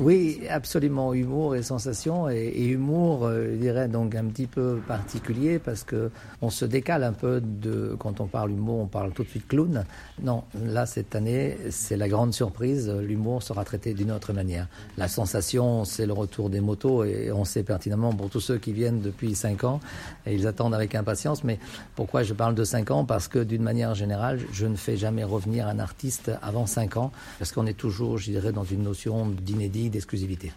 Oui, absolument. Humour et sensation et humour, je dirais donc un petit peu particulier parce que on se décale un peu de quand on parle humour, on parle tout de suite clown. Non, là cette année, c'est la grande surprise. L'humour sera traité d'une autre manière. La sensation, c'est le retour des motos et on sait pertinemment pour tous ceux qui viennent depuis 5 ans et ils attendent avec impatience. Mais pourquoi je parle de 5 ans? Parce que d'une manière générale, je ne fais jamais revenir un artiste avant 5 ans parce qu'on est toujours, je dirais, dans une notion d'inédit, d'exclusivité.